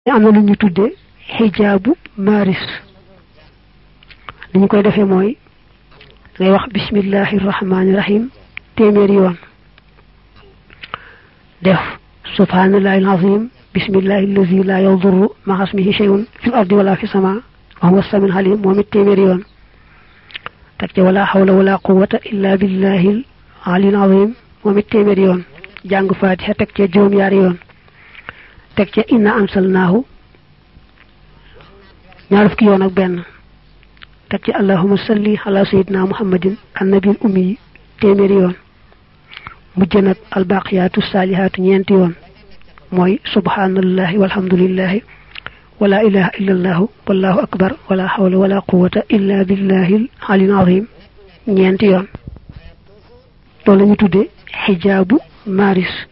am na lu ñu tudde xijaabu maris li ñu koy defee mooy ngay wax bismillahi rahmaani rahim téeméeri yoon def subhanallahi alazim bismillahi allazi la yadurru ma'a ismihi shay'un fil ardi wala fis sama wa huwa as-sami'ul alim moom it téeméeri yoon teg ca wala hawla wala quwwata illa billahi al-aliyyil azim moom it téeméeri yoon jàng fatiha teg ca juróom-ñaari yoon teg ca inna ansalnaahu ñaar fukki yoon ak benn teg ca allahumma salli ala sayyidina muhammadin annabil ummi téeméeri yoon mujj nag albaqiyatu salihatu ñeenti yoon mooy subhanallahi walhamdulillahi wala ilaha illallahu wallahu akbar wala hawla wala quwwata illa billahi al-aliyyil azim ñeenti yoon loolu la ñu tuddee xijaabu maris